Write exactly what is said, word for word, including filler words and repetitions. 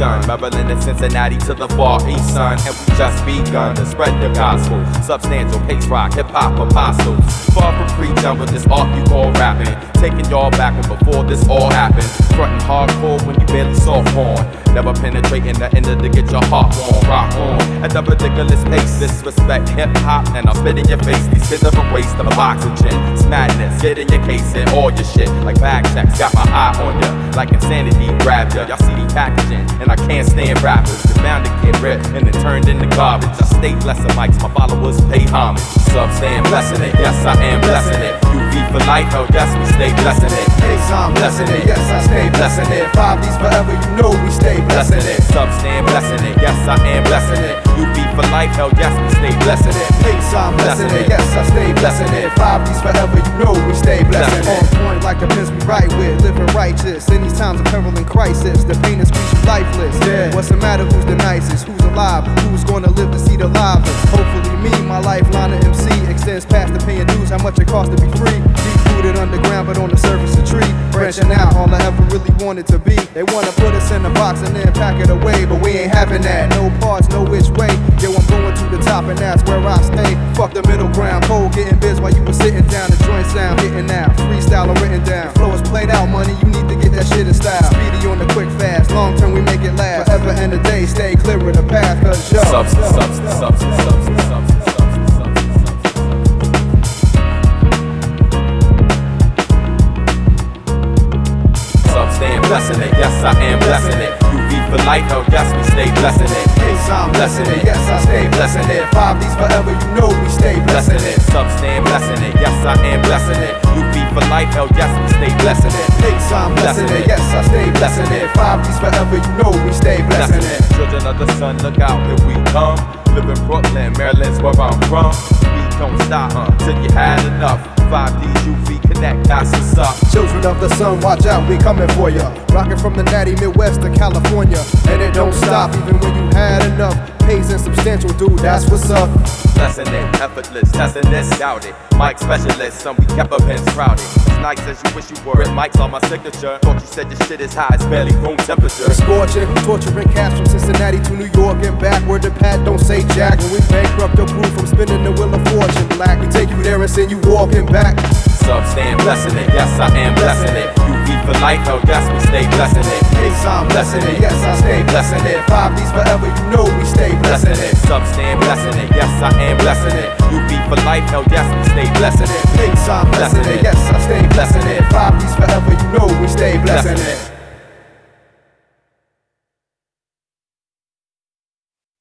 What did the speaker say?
nation. Maryland and Cincinnati to the far east, son. And we just begun to spread the gospel. Substantial, pace rock, hip-hop apostles. Far from preaching with this art you call rapping. Taking y'all back when before this all happened. Frontin' hardcore when you barely saw porn. Never penetrating the end to get your heart warm. Rock on at the ridiculous pace. Disrespect hip-hop and I'll spit in your face. These kids are a waste of oxygen. It's madness, get in your case and all your shit. Like bag checks, got my eye on ya. Like insanity grabbed ya. Y'all see the packaging and I can't stand rappers. It's bound to get ripped and then turned into garbage. I stay blessing mics, my followers pay homage. Sub stand blessing it, yes I am blessing it. U V for life, oh yes we stay blessing it. Hey, I'm blessing it, yes I stay blessing it. Five D's forever, you know we stay blessing it. Sub stand blessing it, yes I am blessing it. U V for life, hell yes we stay blessing it. Hey, I'm blessing it, yes I stay blessing it. Five D's forever, you know we stay blessing it. On point like the pins we right with, living righteous. In these times of peril and crisis, the pain is speech lifeless. Yeah. What's the matter? Who's the nicest? Who's alive? Who's gonna live to see the livest? Hopefully me, my lifeline of M C extends past the paying dues. How much it costs to be free? Deep rooted underground, but on the surface a tree. Branching out, all I ever really wanted to be. They wanna put us in a box and then pack it away, but we ain't having that. No parts, no which way. Yo, I'm going to the top and that's where I stay. Fuck the middle ground, cold getting biz while you were sitting down. The joint sound hitting now, freestyle or written down. Flow is played out, money, you need to get that shit in style. Speedy on the quick fast, long term we make it last. Forever and a day, stay clear of the path, cause yo. Substance, substance, substance, substance, substance. Stand blessing it, yes I am blessing it. U V for life, oh yes we stay blessing it. Hey, I'm blessing it, yes I stay blessing it. Five D's forever, you know we stay blessing it. Sub stand blessing it, yes I am blessing it. U V for life, oh yes we stay blessing it. Hey, I'm blessing it, yes I stay blessing it. Five D's forever, you know we stay blessing it. Children of the sun, look out, here we come. Live in Brooklyn, Maryland's where I'm from. We don't stop uh, till you had enough. Five D's U V Connect, that's what's up. Children of the sun, watch out, we coming for ya. Rockin' from the natty Midwest to California. And it don't stop even when you had enough. Pays and substantial, dude, that's what's up. Blessing it, effortless, testing this, doubt it. Mic specialist, some we kept up and sprouted. As nice as you wish you were, it mics on my signature. Thought you said your shit is high, it's barely room temperature. Scorching, torturing cats from Cincinnati to New York and back. Word to Pat, don't say jack. When we bankrupt the proof from spinning the wheel of fortune black, we take you there and send you walking back. Sub stand blessing it, yes I am blessing it. U V for life, oh yes we stay blessing it. Hey, I'm blessing it, yes I stay blessing it. Five D's forever, you know we stay blessing it. Sub stand blessing it, yes I am blessing it. U V for life, oh yes we stay blessing it. Hey, I'm blessing it, yes I stay blessing it. Five D's forever, you know we stay blessing it.